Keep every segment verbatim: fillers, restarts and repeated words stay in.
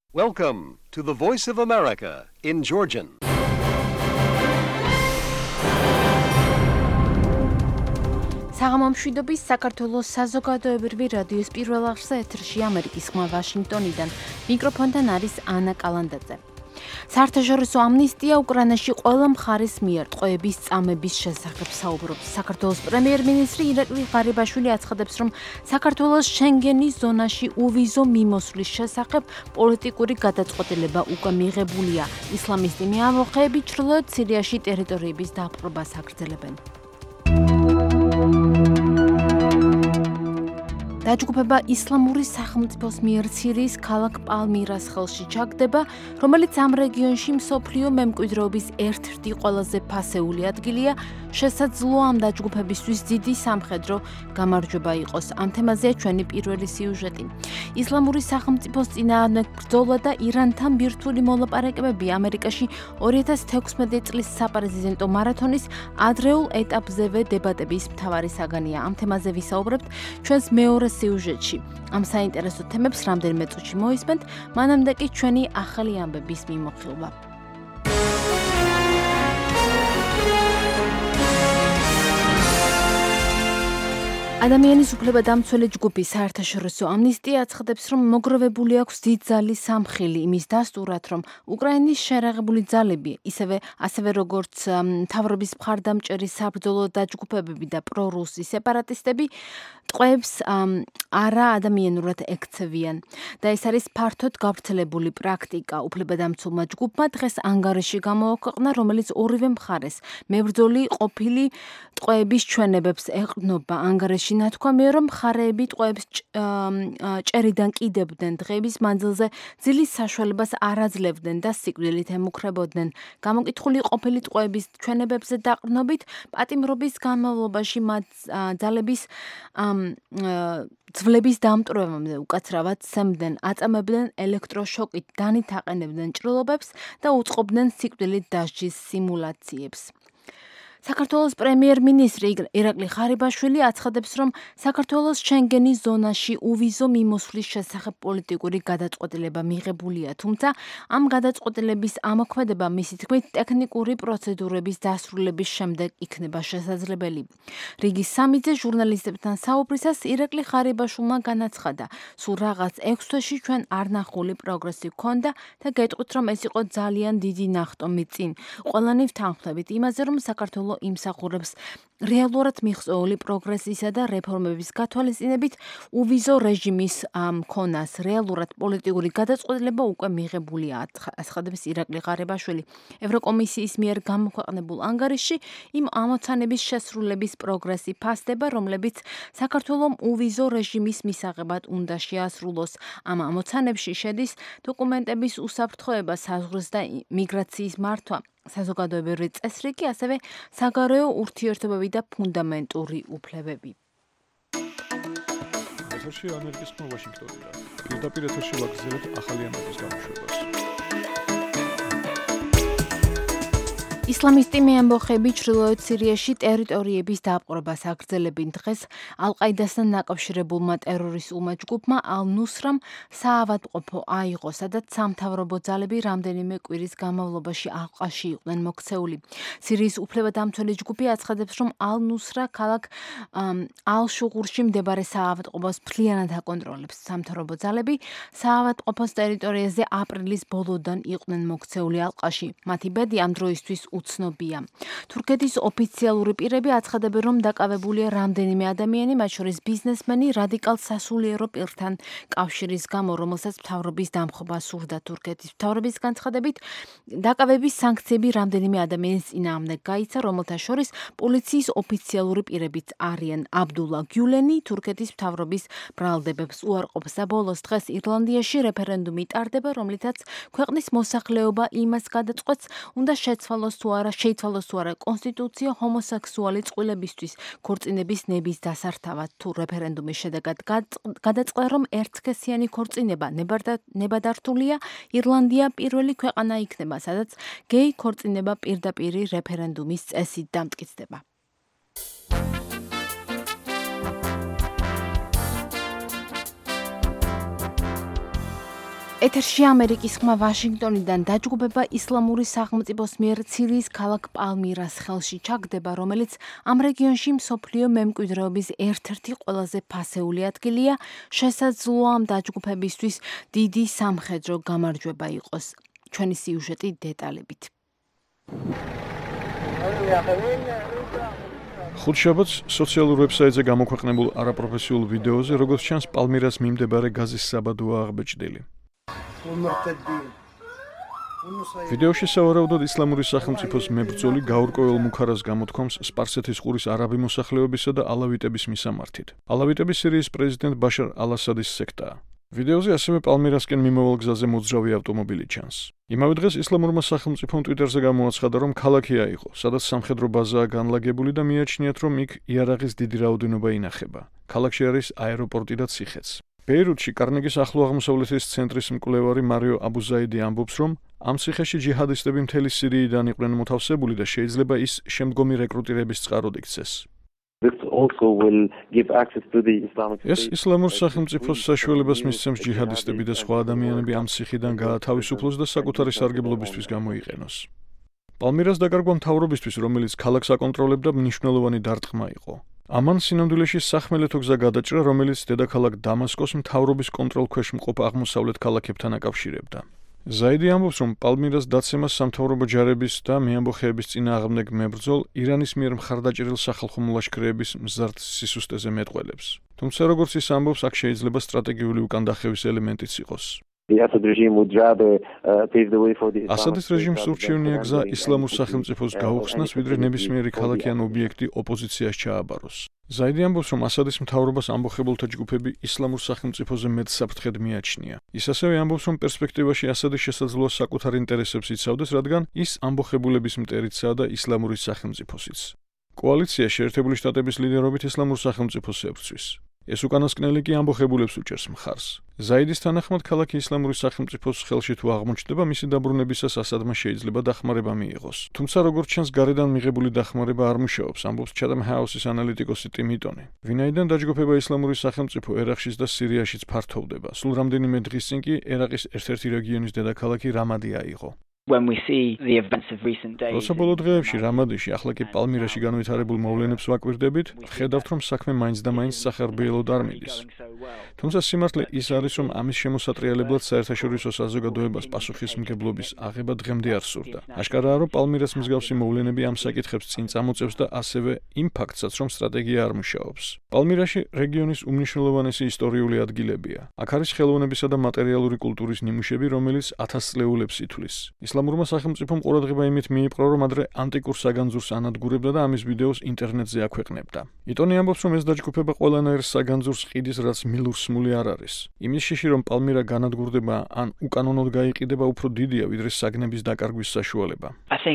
Welcome to the Voice of America in Georgian. საღამომშვიდობის საქართველოს საზოგადოებრივი რადიოს პირველ არხზე ეთერში ამერიკის ხმა ვაშინგტონიდან. მიკროფონთან არის ანა კალანდაძე. საერთაშორისო ამნისტია უკრაინაში ყველა მხარის მიერ ტყვეების წამების შესახებ საუბრობს. საქართველოს პრემიერ-მინისტრი ირაკლი ღარიბაშვილი აცხადებს, რომ საქართველოს შენგენის ზონაში უვიზო მიმოსვლის შესახებ პოლიტიკური გადაწყვეტილება უკვე მიღებულია. ისლამისტი მეამბოხეები ჩრდილოეთ სირიაში ტერიტორიების დაპყრობას აგრძელებენ. დაჯგუფება ისლამური სახელმწიფოს მიერ სირიის ქალაქ პალმირას ხელში ჩაგდება, რომელიც ამ რეგიონში მსოფლიო მემკვიდრეობის ერთ-ერთი ყველაზე ფასეული ადგილია. შესაძლოა ამ დაჯგუფებისთვის დიდი სამხედრო გამარჯვება იყოს. ამ თემაზეა ჩვენი პირველი სიუჟეტი. ისლამური სახელმწიფოს წინააღმდეგ ბრძოლა და ირანთან ბირთვული მოლაპარაკებები ამერიკაში ორი ათას თექვსმეტი წლის საპრეზიდენტო მარათონის ადრეულ ეტაპზევე დებატების მთავარი საგანია. ამ თემაზე ვისაუბრებთ ჩვენს მეორე სიუჟეტში. ამ საინტერესო თემებს რამდენიმე წუთში მოისმენთ, მანამდე კი ჩვენი ახალი ამბების მიმოხილვა. ადამიანის უფლებადამცველი ჯგუფი საერთაშორისო ამნისტია აცხადებს, რომ მოგროვებული აქვს დიდი ძალის სამხილი იმის დასტურად, რომ უკრაინის შერაღებული ძალები, ისევე ასევე როგორც მთავრობის მხარდამჭერი საბრძოლო დაჯგუფებები და პრორუსი სეპარატისტები ტყვეებს არა ადამიანურად ექცევიან და ეს არის ფართოდ გავრცელებული პრაქტიკა. უფლებადამცველმა ჯგუფმა დღეს ანგარიში გამოაქვეყნა, რომელიც ორივე მხარეს მებრძოლი ყოფილი ტყვეების ჩვენებებს ეყრდნობა. ანგარიში ნათქვამია, რომ მხარეები ტყვეებს ჭერიდან კიდებდნენ, დღეების მანძილზე ძილის საშუალებას არ აძლევდნენ და სიკვდილით ემუქრებოდნენ. გამოკითხული ყოფილი ტყვეების ჩვენებებზე დაყრდნობით პატიმრობის განმავლობაში მათ ძალების ძვლების დამტვრევამდე უკაცრავად სცემდნენ, აწამებდნენ ელექტროშოკით, დანით აყენებდნენ ჭრილობებს და უწყობდნენ სიკვდილით დასჯის სიმულაციებს. საქართველოს პრემიერ-მინისტრი ირაკლი ღარიბაშვილი აცხადებს, რომ საქართველოს შენგენის ზონაში უვიზო მიმოსვლის შესახებ პოლიტიკური გადაწყვეტილება მიღებულია, თუმცა ამ გადაწყვეტილების ამოქმედება მისი თქმით ტექნიკური პროცედურების დასრულების შემდეგ იქნება შესაძლებელი. რიგის სამიძე ჟურნალისტებთან საუბრისას ირაკლი ღარიბაშვილმა განაცხადა, სულ რაღაც ექვს თვეში ჩვენ არნახული პროგრესი ჰქონდა და გეტყვით, რომ ეს იყო ძალიან დიდი ნახტომი წინ. ყველანი ვთანხმდებით იმაზე, რომ საქართველოს იმსახურებს რეალურად მიღწეული პროგრესისა და რეფორმების გათვალისწინებით უვიზო რეჟიმის მქონას. რეალურად პოლიტიკური გადაწყვეტილება უკვე მიღებულია, აცხადებს ირაკლი ღარიბაშვილი. ევროკომისიის მიერ გამოქვეყნებულ ანგარიშში იმ ამოცანების შესრულების პროგრესი ფასდება, რომლებიც საქართველოს უვიზო რეჟიმის მისაღებად უნდა შეასრულოს. ამ ამოცანებში შედის დოკუმენტების უსაფრთხოება, საზღვრის და მიგრაციის მართვა, საზოგადოებრივი წესრიგი, ასევე საგარეო ურთიერთობები და ფუნდამენტური უფლებები. ეთერში ამერიკის ხმა ვაშინგტონიდან. პირდაპირ ეთერში ვაგრძელებთ ახალი ამბების გამოშვებას. ისლამისტი მეამბოხეები ჩრდილოეთ სირიაში ტერიტორიების დაპყრობას აგრძელებენ. დღეს ალ-ყაიდასთან დაკავშირებულმა ტერორისტულმა ჯგუფმა ალ-ნუსრამ საავადმყოფო აიღო, სადაც სამთავრობო ძალები რამდენიმე კვირის განმავლობაში ალყაში იყვნენ მოქცეული. სირიის უფლებადამცველი ჯგუფი აცხადებს, რომ ალ-ნუსრა ქალაქ ალ-შუღურში მდებარე საავადმყოფოს მთლიანად აკონტროლებს. სამთავრობო ძალები საავადმყოფოს ტერიტორიაზე აპრილის ბოლოდან იყვნენ მოქცეული ალყაში. მათი ბედი ამ დროისთვის უცნობია. თურქეთის ოფიციალური პირები აცხადებენ, რომ დაკავებულია რამდენიმე ადამიანი, მათ შორის ბიზნესმენი რადიკალ სასულიერო პირთან კავშირის გამო, რომელსაც მთავრობის დამხობა სურდა. თურქეთის მთავრობის განცხადებით, დაკავების სანქციები რამდენიმე ადამიანის წინააღმდეგ გაიცა, რომელთა შორის პოლიციის ოფიციალური პირებიც არიან. აბდულა გიულენი თურქეთის მთავრობის ბრალდებებს უარყოფს და ბოლოს დღეს ირლანდიაში რეფერენდუმი ტარდება, რომლითაც ქვეყნის მოსახლეობა იმას გადაწყვეტს, უნდა შეცვალოს თუ არა შეიცვალოს თუ არა კონსტიტუცია ჰომოსექსუალი წყვილებისთვის ქორწინების ნების დასართავად. თუ რეფერენდუმის შედეგად გადაწყდა, რომ ერთსქესიანი ქორწინება ნებადართულია, ირლანდია პირველი ქვეყანა იქნება, სადაც გეი ქორწინება პირდაპირი რეფერენდუმის წესით დამტკიცდება. ეთერში ამერიკის ხმა ვაშინგტონიდან დაჯგუფება ისლამური სახელმწიფოს მიერ სირიის ქალაქ პალმირას ხელში ჩაგდება, რომელიც ამ რეგიონში მსოფლიო მემკვიდრეობის ერთ-ერთი ყველაზე ფასეული ადგილია, შესაძლოა ამ დაჯგუფებისთვის დიდი სამხედრო გამარჯვება იყოს. ჩვენი სიუჟეტი დეტალებით. ხუთშაბათს სოციალურ ვებსაიტზე გამოქვეყნებულ არაპროფესიულ ვიდეოზე, როგორც ჩანს, პალმირას მიმდებარე გაზის საბადოა აღბეჭდილი. ვიდეოში სავარაუდოდ ისლამური სახელმწიფოს მებრძოლი გაურკვეველ მუქარას გამოთქვამს სპარსეთის ყურის არაბი მოსახლეობისა და ალავიტების მისამართით. ალავიტები სირიის პრეზიდენტ ბაშარ ალ-ასადის სექტაა. ვიდეოზე ასევე პალმირასკენ მიმავალ გზაზე მოძრავი ავტომობილი ჩანს. იმავე დღეს ისლამურმა სახელმწიფომ ტვიტერზე გამოაცხადა, რომ ქალაქი აიღო, სადაც სამხედრო ბაზაა განლაგებული და მიაჩნიათ, რომ იქ იარაღის დიდი რაოდენობა ინახება. ქალაქში არის აეროპორტი და ციხეც. ბეირუთში კარნეგის ახლო აღმოსავლეთის ცენტრის მკვლევარი მარიო აბუზაიდი ამბობს, რომ ამ ციხეში ჯიჰადისტები მთელი სირიიდან იყვნენ მოთავსებული და შეიძლება ის შემდგომი რეკრუტირების წყაროდ იქცეს. ეს ისლამურ სახელმწიფოს საშუალებას მისცემს ჯიჰადისტები და სხვა ადამიანები ამ ციხიდან გაათავისუფლოს და საკუთარი სარგებლობისთვის გამოიყენოს. პალმირას დაკარგვა მთავრობისთვის, რომელიც ქალაქს აკონტროლებდა, მნიშვნელოვანი დარტყმა იყო. ამან სინამდვილეში სახმელეთო გზა გადაჭრა, რომელიც დედაქალაქ დამასკოს მთავრობის კონტროლქვეშ მყოფ აღმოსავლეთ ქალაქებთან აკავშირებდა. ზაიდი ამბობს, რომ პალმირას დაცემას სამთავრობო ჯარების და მეამბოხეების წინააღმდეგ მებრძოლ ირანის მიერ მხარდაჭერილ სახალხო ლაშქრეების მზარდ სისუსტეზე მეტყველებს. თუმცა როგორც ის ამბობს, აქ შეიძლება სტრატეგიული უკანდახევის ელემენტიც იყოს. ასადის რეჟიმს ურჩევნია გზა ისლამურ სახელმწიფოს გაუხსნას, ვიდრე ნებისმიერი ქალაქი ან ობიექტი ოპოზიციას ჩააბაროს. ზაიდი ამბობს, რომ ასადის მთავრობას ამბოხებულთა ჯგუფები ისლამურ სახელმწიფოზე მეტ საფრთხედ მიაჩნია. ის ასევე ამბობს, რომ პერსპექტივაში ასადი შესაძლოა საკუთარ ინტერესებს იცავდეს, რადგან ის ამბოხებულების მტერიცაა და ისლამური სახელმწიფოსიც. კოალიცია შეერთებული შტატების ლიდერობით ისლამურ სახელმწიფოს ებრძვის. ეს უკანასკნელი კი ამბოხებულებს უჭერს მხარს. ზაიდის თანახმად, ქალაქი ისლამური სახელმწიფოს ხელში თუ აღმოჩნდება, მისი დაბრუნებისას ასადმა შეიძლება დახმარება მიიღოს. თუმცა როგორც ჩანს, გარედან მიღებული დახმარება არ მუშაობს, ამბობს Chatham House-ის ანალიტიკოსი ტიმ იტონი. ვინაიდან დაჯგუფება ისლამური სახელმწიფო ერაყშიც და სირიაშიც ფართოვდება. სულ რამდენიმე დღის წინ კი ერაყის ერთ-ერთი რეგიონის დედაქალაქი რამადი აიღო. როცა ბოლო დღეებში რამადიში, ახლა კი პალმირაში განვითარებულ მოვლენებს ვაკვირდებით, ხედავთ, რომ საქმე მაინც და მაინც სახარბიელოდ არ მიდის. თუმცა სიმართლე ის არის, რომ ამის შემოსატრიალებლად საერთაშორისო საზოგადოებას პასუხისმგებლობის აღება დღემდე არ სურდა. აშკარაა, რომ პალმირას მსგავსი მოვლენები ამ საკითხებს წინ წამოწევს და ასევე იმ ფაქტსაც, რომ სტრატეგია არ მუშაობს. პალმირაში რეგიონის უმნიშვნელოვანესი ისტორიული ადგილებია. აქ არის ხელოვნებისა და მატერიალური კულტურის ნიმუშები, რომელიც ათასწლეულებს ითვლის. ისლამურმა სახელმწიფომ ყურადღება იმით მიიპყრო, რომ ადრე ანტიკურ საგანძურს ანადგურებდა და ამის ვიდეოს ინტერნეტზე აქვეყნებდა. იტონი ამბობს, რომ ეს დაჯგუფება ყველანაირ საგანძურს ყიდის, რაც მილურსმული არ არის. იმის შიში, რომ პალმირა განადგურდება ან უკანონოდ გაიყიდება, უფრო დიდია, ვიდრე საგნების დაკარგვის საშუალება.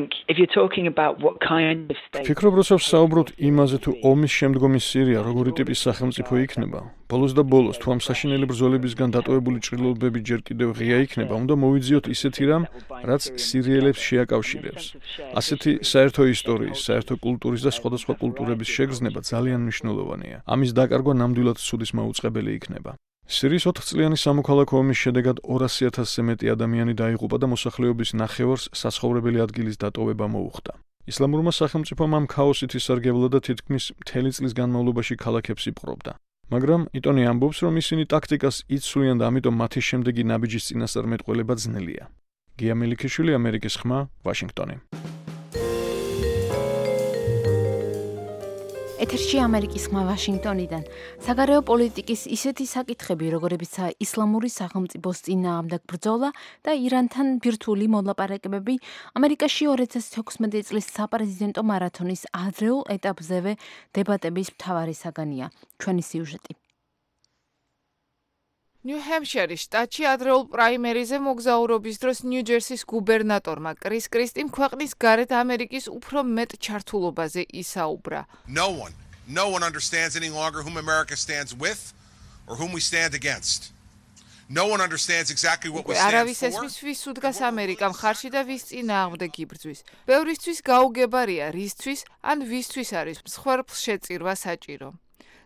ვფიქრობ, როცა ვსაუბრობთ იმაზე, თუ ომის შემდგომი სირია როგორი ტიპის სახელმწიფო იქნება, ბოლოს და ბოლოს, თუ ამ საშინელი ბრძოლებისგან დატოვებული ჭრილობები ჯერ კიდევ ღია იქნება, უნდა მოვიძიოთ ისეთი რამ, რაც სირიელებს შეაკავშირებს. ასეთი საერთო ისტორიის, საერთო კულტურის და სხვადასხვა კულტურების შეგრძნება ძალიან მნიშვნელოვანია. ამის დაკარგვა ნამდვილად ცუდის მაუწყებელი იქნება. სირიის ოთხწლიანი სამოქალაქო ომის შედეგად ორასი ათასზე მეტი ადამიანი დაიღუპა და მოსახლეობის ნახევარს საცხოვრებელი ადგილის დატოვება მოუხდა. ისლამურმა სახელმწიფომ ამ ქაოსით ისარგებლა და თითქმის მთელი წლის განმავლობაში ქალაქებს იპყრობდა. მაგრამ იტონი ამბობს, რომ ისინი ტაქტიკას იცვლიან და ამიტომ მათი შემდეგი ნაბიჯის წინასწარ მეტყველება ძნელია. გია მელიქიშვილი, ამერიკის ხმა, ვაშინგტონი. ეთერში ამერიკის ხმა ვაშინგტონიდან. საგარეო პოლიტიკის ისეთი საკითხები, როგორებიცაა ისლამური სახელმწიფოს წინააღმდეგ ბრძოლა და ირანთან ბირთვული მოლაპარაკებები, ამერიკაში ორი ათას თექვსმეტი წლის საპრეზიდენტო მარათონის ადრეულ ეტაპზევე დებატების მთავარი საგანია. ჩვენი სიუჟეტი. ნიუ-ჰემპშაირის შტატში ადრეულ პრაიმერიზე მოგზაურობის დროს ნიუ-ჯერსის გუბერნატორმა კრის კრისტიმ ქვეყნის გარეთ ამერიკის უფრო მეტ ჩართულობაზე ისაუბრა. No one, no one understands any longer whom America stands with or whom we stand against. No one understands exactly what we stand for. არავის ესმის ვის უდგას ამერიკა მხარში და ვის წინააღმდეგ იბრძვის. ბევრისთვის გაუგებარია რისთვის ან ვისთვის არის მსხვერპლს შეწირვა საჭირო.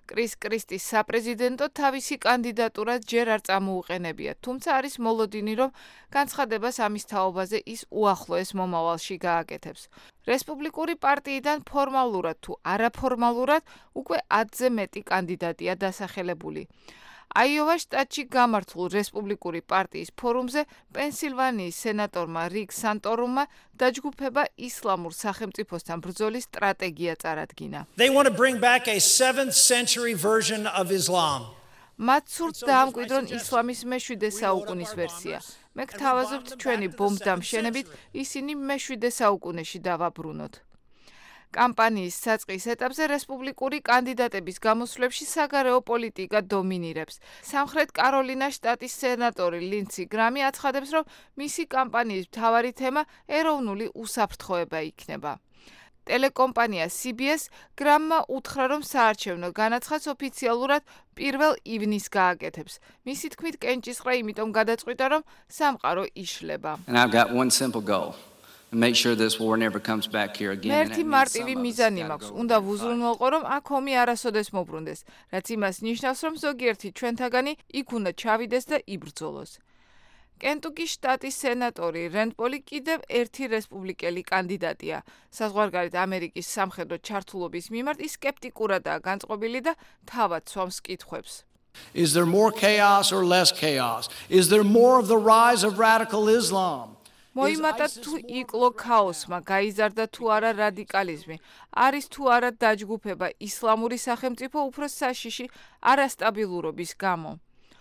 კრის კრისტის საპრეზიდენტო თავისი კანდიდატურა ჯერ არ წამოუყენებია, თუმცა არის მოლოდინი, რომ განცხადებას ამის თაობაზე ის უახლოეს მომავალში გააკეთებს. რესპუბლიკური პარტიიდან ფორმალურად თუ არაფორმალურად უკვე ათზე მეტი კანდიდატია დასახელებული. აიოვას შტატში გამართულ რესპუბლიკური პარტიის ფორუმზე პენსილვანიის სენატორმა რიგ სანტორუმმა დაჯგუფება ისლამურ სახელმწიფოსთან ბრძოლის სტრატეგია წარადგინა. They want to bring back a seventh century version of Islam. მათ სურთ დაამკვიდრონ ისლამის მეშვიდე საუკუნის ვერსია. მე გთავაზობთ ჩვენი ბომბდამშენებით ისინი მეშვიდე საუკუნეში დავაბრუნოთ. კამპანიის საწყის ეტაპზე რესპუბლიკური კანდიდატების გამოსვლებში საგარეო პოლიტიკა დომინირებს. სამხრეთ კაროლინას შტატის სენატორი ლინდსი გრამი აცხადებს, რომ მისი კამპანიის მთავარი თემა ეროვნული უსაფრთხოება იქნება. ტელეკომპანია სი ბი ეს გრამმა უთხრა, რომ საარჩევნო განაცხადს ოფიციალურად პირველ ივნისს გააკეთებს. მისი თქმით, კენჭისყრა იმიტომ გადაწყვიტა, რომ სამყარო იშლება. And I've got one simple goal. And make sure this war never comes back here again. ერთი მარტივი მიზანი მაქვს. უნდა ვუზრუნველყო, რომ აქ ომი არასოდეს მოbrunდეს, რაც იმას ნიშნავს, რომ ზოგიერთი ჩვენთაგანი იქ უნდა ჩავიდეს და იბრძოლოს. კენტუკის შტატის სენატორი რენდ პოლი კიდევ ერთი რესპუბლიკელი კანდიდატია. საზღვარგარეთ ამერიკის სამხედრო ჩართულობის მიმართ ის სკეპტიკურადაა განწყობილი და თავად სვამს კითხვებს. Is there more chaos or less chaos? Is there more of the rise of radical Islam? მოიმატა თუ იკლო ქაოსმა, გაიზარდა თუ არა რადიკალიზმი, არის თუ არა დაჯგუფება ისლამური სახელმწიფო უფრო საშიში არასტაბილურობის გამო.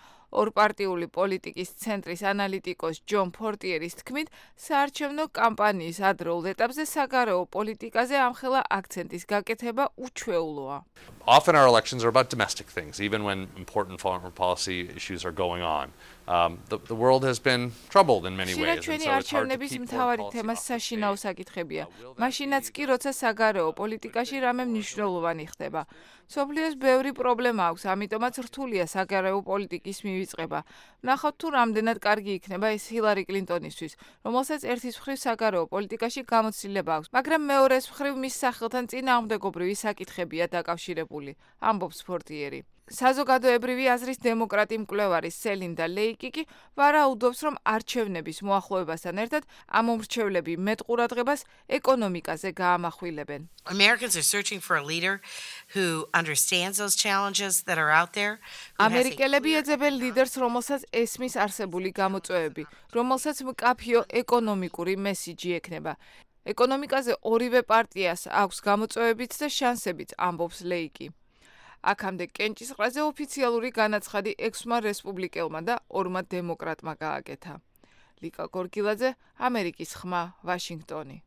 ორპარტიული პოლიტიკის ცენტრის ანალიტიკოს ჯონ ფორტიერის თქმით, საარჩევნო კამპანიის ადრეულ ეტაპზე საგარეო პოლიტიკაზე ამხელა აქცენტის გაკეთება უჩვეულოა. Often our elections are about domestic things, even when important foreign policy issues are going on. Um, the, the world has been troubled in many ways. And so ჩვენი it's hard to არჩევნების keep მთავარი foreign თემა policy საშინაო up to date. საკითხებია. მაშინაც კი, როცა საგარეო პოლიტიკაში რამე მნიშვნელოვანი ხდება. მსოფლიოს ბევრი პრობლემა აქვს, ამიტომაც რთულია საგარეო პოლიტიკის მივიწყება. ვნახავთ თუ რამდენად კარგი იქნება ეს ჰილარი კლინტონისთვის, რომელსაც ერთის მხრივ საგარეო პოლიტიკაში გამოცდილება აქვს, მაგრამ მეორეს მხრივ მის სახელთან წინააღმდეგობრივი საკითხებია დაკავშირებული, ამბობს ფორტიერი. საზოგადოებრივი აზრის დემოკრატი მკვლევარი სელინდა ლეიკი კი ვარაუდობს, რომ არჩევნების მოახლოებასთან ერთად ამომრჩევლები მეტ ყურადღებას ეკონომიკაზე გაამახვილებენ. Americans are searching for a leader who understands those challenges that are out there. who has a ამერიკელები clear ეძებენ ლიდერს, რომელსაც ესმის არსებული გამოწვევები, რომელსაც მკაფიო ეკონომიკური მესიჯი ექნება. ეკონომიკაზე ორივე პარტიას აქვს გამოწვევებიც და შანსებიც, ამბობს ლეიკი. აქამდე კენჭისყრაზე ოფიციალური განაცხადი ექვსმა რესპუბლიკელმა და ორმა დემოკრატმა გააკეთა. ლიკა გორგილაძე, ამერიკის ხმა, ვაშინგტონი.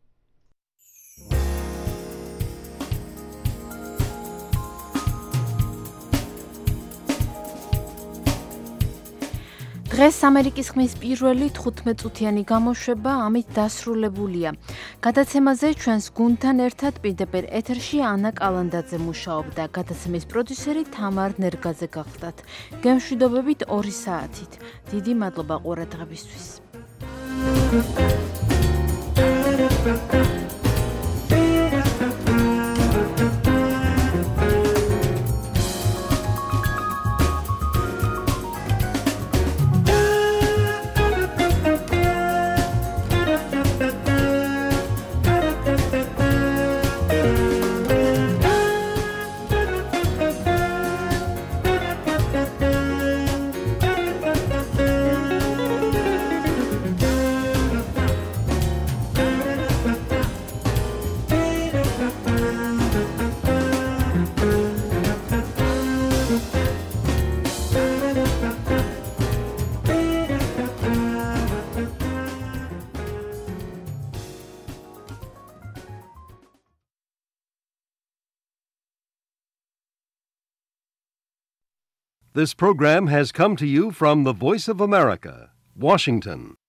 დღეს ამერიკის ხმის პირველი თხუთმეტ-წუთიანი გამოშვება ამით დასრულებულია. გადაცემაზე ჩვენს გუნდთან ერთად პირდაპირ ეთერში ანა კალანდაძე მუშაობდა, გადაცემის პროდიუსერი თამარ ნერგაძე გახლდათ. გემშვიდობებით ორი საათით. დიდი მადლობა ყურადღებისთვის. This program has come to you from the Voice of America, Washington.